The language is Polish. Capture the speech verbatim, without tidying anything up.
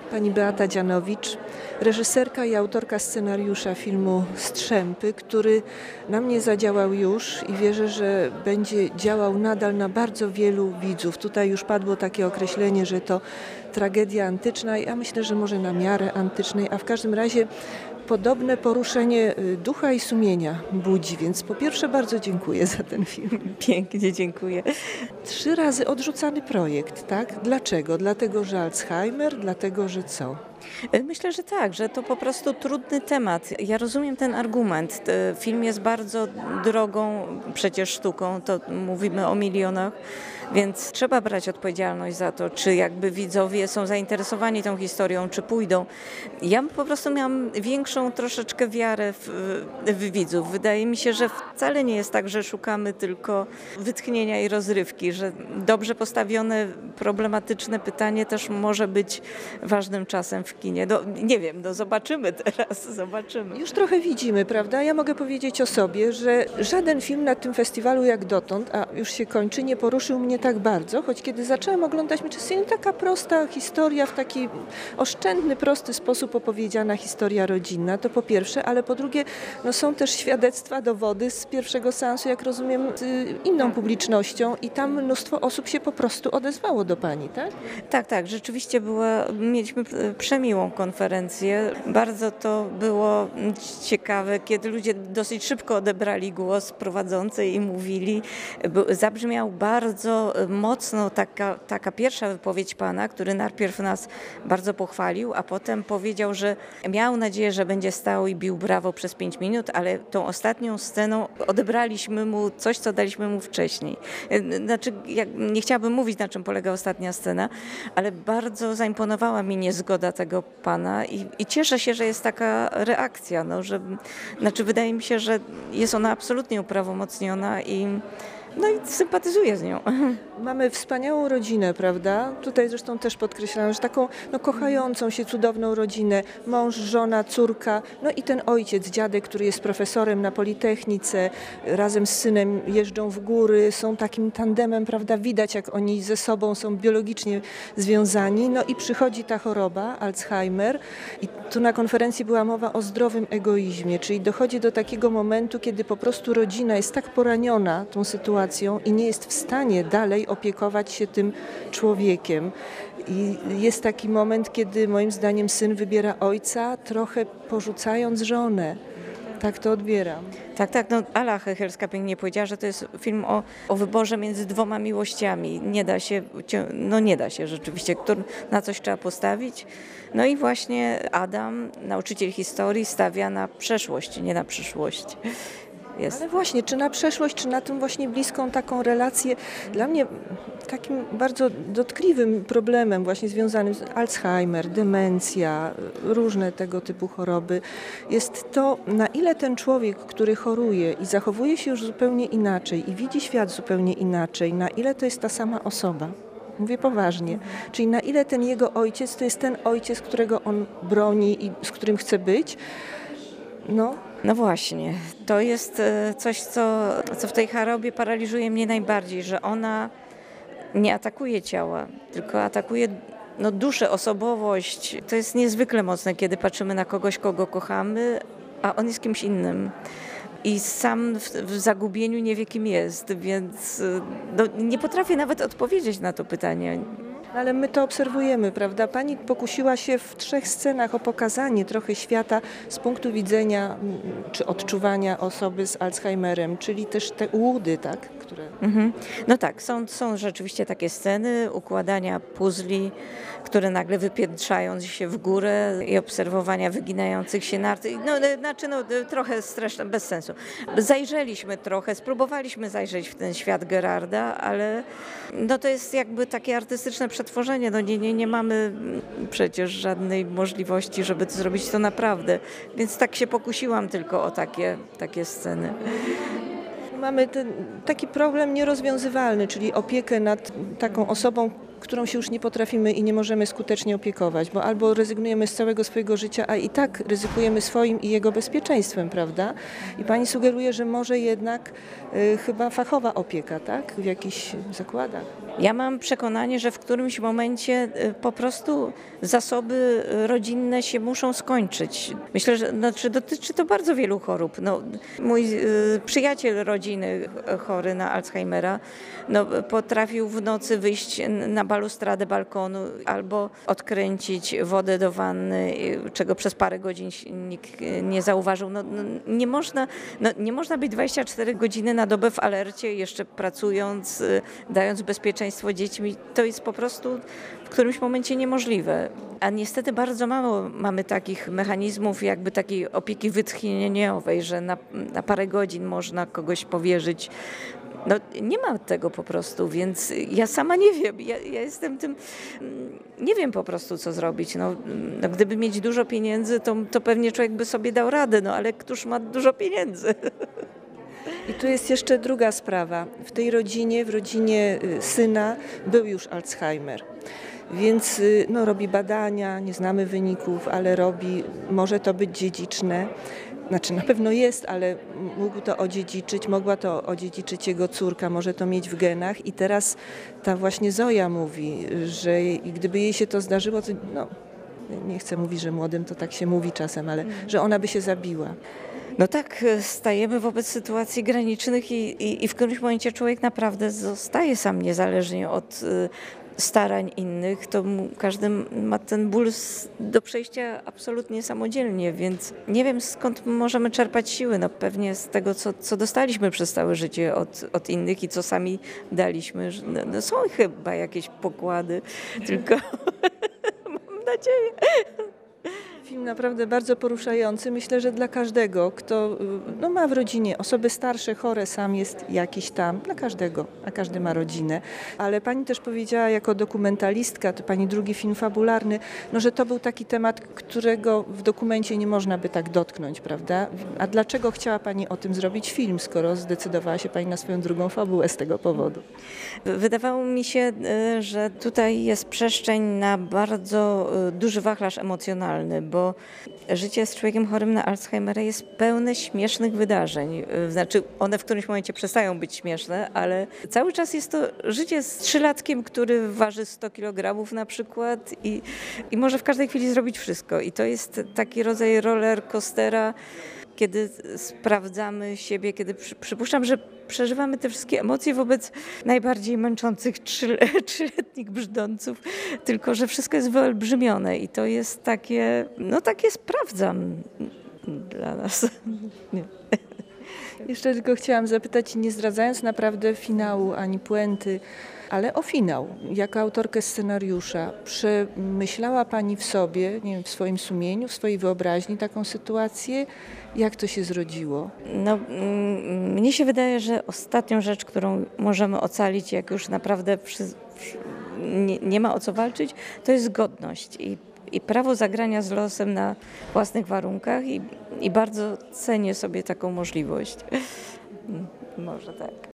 Pani Beata Dzianowicz, reżyserka i autorka scenariusza filmu Strzępy, który na mnie zadziałał już i wierzę, że będzie działał nadal na bardzo wielu widzów. Tutaj już padło takie określenie, że to tragedia antyczna, ja myślę, że może na miarę antycznej, a w każdym razie podobne poruszenie ducha i sumienia budzi, więc po pierwsze bardzo dziękuję za ten film. Pięknie, dziękuję. Trzy razy odrzucany projekt, tak? Dlaczego? Dlatego, że Alzheimer? Dlatego, że co? Myślę, że tak, że to po prostu trudny temat. Ja rozumiem ten argument. Film jest bardzo drogą przecież sztuką, to mówimy o milionach, więc trzeba brać odpowiedzialność za to, czy jakby widzowie są zainteresowani tą historią, czy pójdą. Ja po prostu miałam większą troszeczkę wiarę w, w widzów. Wydaje mi się, że wcale nie jest tak, że szukamy tylko wytchnienia i rozrywki, że dobrze postawione, problematyczne pytanie też może być ważnym czasem w kinie. No, nie wiem, no zobaczymy teraz, zobaczymy. Już trochę widzimy, prawda? Ja mogę powiedzieć o sobie, że żaden film na tym festiwalu jak dotąd, a już się kończy, nie poruszył mnie tak bardzo, choć kiedy zaczęłam oglądać Mieczystynię, taka prosta historia, w taki oszczędny, prosty sposób opowiedziana historia rodzinna, to po pierwsze, ale po drugie, no są też świadectwa, dowody z pierwszego seansu, jak rozumiem, z inną publicznością i tam mnóstwo osób się po prostu odezwało do Pani, tak? Tak, tak, rzeczywiście była, mieliśmy przemiłą konferencję. Bardzo to było ciekawe, kiedy ludzie dosyć szybko odebrali głos prowadzącej i mówili. Zabrzmiał bardzo mocno taka, taka pierwsza wypowiedź pana, który najpierw nas bardzo pochwalił, a potem powiedział, że miał nadzieję, że będzie stał i bił brawo przez pięć minut, ale tą ostatnią sceną odebraliśmy mu coś, co daliśmy mu wcześniej. Znaczy, jak, nie chciałabym mówić, na czym polega ostatnia scena, ale bardzo zaimponowała mi niezgoda tego pana i, i cieszę się, że jest taka reakcja. No, że, znaczy, wydaje mi się, że jest ona absolutnie uprawomocniona i no i sympatyzuję z nią. Mamy wspaniałą rodzinę, prawda? Tutaj zresztą też podkreślałam, że taką no, kochającą się, cudowną rodzinę. Mąż, żona, córka, no i ten ojciec, dziadek, który jest profesorem na Politechnice. Razem z synem jeżdżą w góry, są takim tandemem, prawda? Widać, jak oni ze sobą są biologicznie związani. No i przychodzi ta choroba, Alzheimer. I tu na konferencji była mowa o zdrowym egoizmie, czyli dochodzi do takiego momentu, kiedy po prostu rodzina jest tak poraniona tą sytuacją i nie jest w stanie dalej opiekować się tym człowiekiem. I jest taki moment, kiedy moim zdaniem syn wybiera ojca, trochę porzucając żonę. Tak to odbieram. Tak, tak. No, Ala Hechelska pięknie powiedziała, że to jest film o, o wyborze między dwoma miłościami. Nie da się, no nie da się rzeczywiście, na coś trzeba postawić. No i właśnie Adam, nauczyciel historii, stawia na przeszłość, nie na przyszłość. Jest. Ale właśnie, czy na przeszłość, czy na tym właśnie bliską taką relację, dla mnie takim bardzo dotkliwym problemem właśnie związanym z Alzheimer, demencja, różne tego typu choroby, jest to, na ile ten człowiek, który choruje i zachowuje się już zupełnie inaczej i widzi świat zupełnie inaczej, na ile to jest ta sama osoba. Mówię poważnie. Czyli na ile ten jego ojciec to jest ten ojciec, którego on broni i z którym chce być. No, No właśnie, to jest coś, co, co w tej chorobie paraliżuje mnie najbardziej, że ona nie atakuje ciała, tylko atakuje no, duszę, osobowość. To jest niezwykle mocne, kiedy patrzymy na kogoś, kogo kochamy, a on jest kimś innym. I sam w, w zagubieniu nie wie, kim jest, więc no, nie potrafię nawet odpowiedzieć na to pytanie. Ale my to obserwujemy, prawda? Pani pokusiła się w trzech scenach o pokazanie trochę świata z punktu widzenia czy odczuwania osoby z Alzheimerem, czyli też te ułudy, tak? Które... Mhm. No tak, są, są rzeczywiście takie sceny układania puzli, które nagle wypiętrzają się w górę i obserwowania wyginających się nart. No, znaczy no, trochę straszne, bez sensu. Zajrzeliśmy trochę, spróbowaliśmy zajrzeć w ten świat Gerarda, ale no, to jest jakby takie artystyczne przetworzenie. No, nie, nie, nie mamy przecież żadnej możliwości, żeby to zrobić to naprawdę. Więc tak się pokusiłam tylko o takie, takie sceny. Mamy ten, taki problem nierozwiązywalny, czyli opiekę nad taką osobą, którą się już nie potrafimy i nie możemy skutecznie opiekować, bo albo rezygnujemy z całego swojego życia, a i tak ryzykujemy swoim i jego bezpieczeństwem, prawda? I pani sugeruje, że może jednak y, chyba fachowa opieka, tak? W jakichś zakładach. Ja mam przekonanie, że w którymś momencie y, po prostu zasoby rodzinne się muszą skończyć. Myślę, że znaczy, dotyczy to bardzo wielu chorób. No, mój y, przyjaciel rodziny chory na Alzheimera no, potrafił w nocy wyjść na balustradę balkonu albo odkręcić wodę do wanny, czego przez parę godzin nikt nie zauważył. No, no, nie można, no, nie można być dwadzieścia cztery godziny na dobę w alercie, jeszcze pracując, y, dając bezpieczeństwo dziećmi, to jest po prostu w którymś momencie niemożliwe. A niestety bardzo mało mamy takich mechanizmów, jakby takiej opieki wytchnieniowej, że na, na parę godzin można kogoś powierzyć. No, nie ma tego po prostu, więc ja sama nie wiem. Ja, ja jestem tym, nie wiem po prostu, co zrobić. No, no, gdyby mieć dużo pieniędzy, to, to pewnie człowiek by sobie dał radę, no ale któż ma dużo pieniędzy? I tu jest jeszcze druga sprawa. W tej rodzinie, w rodzinie syna był już Alzheimer. Więc no, robi badania, nie znamy wyników, ale robi, może to być dziedziczne. Znaczy na pewno jest, ale mógł to odziedziczyć, mogła to odziedziczyć jego córka, może to mieć w genach. I teraz ta właśnie Zoja mówi, że gdyby jej się to zdarzyło, to no, nie chcę mówić, że młodym to tak się mówi czasem, ale że ona by się zabiła. No tak, stajemy wobec sytuacji granicznych i, i, i w którymś momencie człowiek naprawdę zostaje sam niezależnie od y, starań innych. To mu, każdy ma ten ból do przejścia absolutnie samodzielnie, więc nie wiem skąd możemy czerpać siły. No pewnie z tego, co, co dostaliśmy przez całe życie od, od innych i co sami daliśmy. No, no są chyba jakieś pokłady, tylko mam nadzieję. Film naprawdę bardzo poruszający. Myślę, że dla każdego, kto no, ma w rodzinie osoby starsze, chore, sam jest jakiś tam, dla każdego, a każdy ma rodzinę. Ale pani też powiedziała jako dokumentalistka, to pani drugi film fabularny, no, że to był taki temat, którego w dokumencie nie można by tak dotknąć, prawda? A dlaczego chciała pani o tym zrobić film, skoro zdecydowała się pani na swoją drugą fabułę z tego powodu? Wydawało mi się, że tutaj jest przestrzeń na bardzo duży wachlarz emocjonalny, bo bo życie z człowiekiem chorym na Alzheimera jest pełne śmiesznych wydarzeń. Znaczy one w którymś momencie przestają być śmieszne, ale cały czas jest to życie z trzylatkiem, który waży sto kilogramów na przykład i, i może w każdej chwili zrobić wszystko. I to jest taki rodzaj roller coastera, kiedy sprawdzamy siebie, kiedy przy, przypuszczam, że przeżywamy te wszystkie emocje wobec najbardziej męczących trzy, trzyletnich brzdąców, tylko że wszystko jest wyolbrzymione i to jest takie, no takie sprawdzam dla nas. Nie. Jeszcze tylko chciałam zapytać, nie zdradzając naprawdę finału ani puenty, ale o finał. Jako autorkę scenariusza, przemyślała pani w sobie, nie wiem, w swoim sumieniu, w swojej wyobraźni taką sytuację? Jak to się zrodziło? No, mm, mnie się wydaje, że ostatnią rzecz, którą możemy ocalić, jak już naprawdę przy, przy, nie, nie ma o co walczyć, to jest godność i, i prawo zagrania z losem na własnych warunkach i, i bardzo cenię sobie taką możliwość. Może tak.